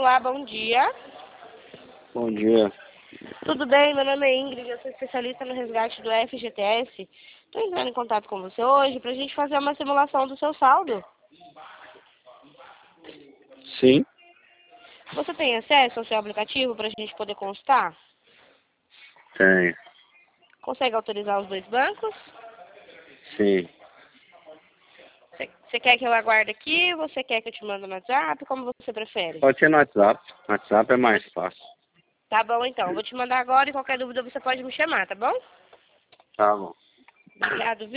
Olá, bom dia. Bom dia. Tudo bem? Meu nome é Ingrid, eu sou especialista no resgate do FGTS. Estou entrando em contato com você hoje para a gente fazer uma simulação do seu saldo. Sim, Você tem acesso ao seu aplicativo para a gente poder constar? tem. Consegue autorizar os dois bancos? Sim. Você quer que eu aguarde aqui? Você quer que eu te mande no WhatsApp? Como você prefere? Pode ser no WhatsApp. No WhatsApp é mais fácil. Tá bom, então. Eu vou te mandar agora e qualquer dúvida você pode me chamar, tá bom? Tá bom. Obrigado, viu?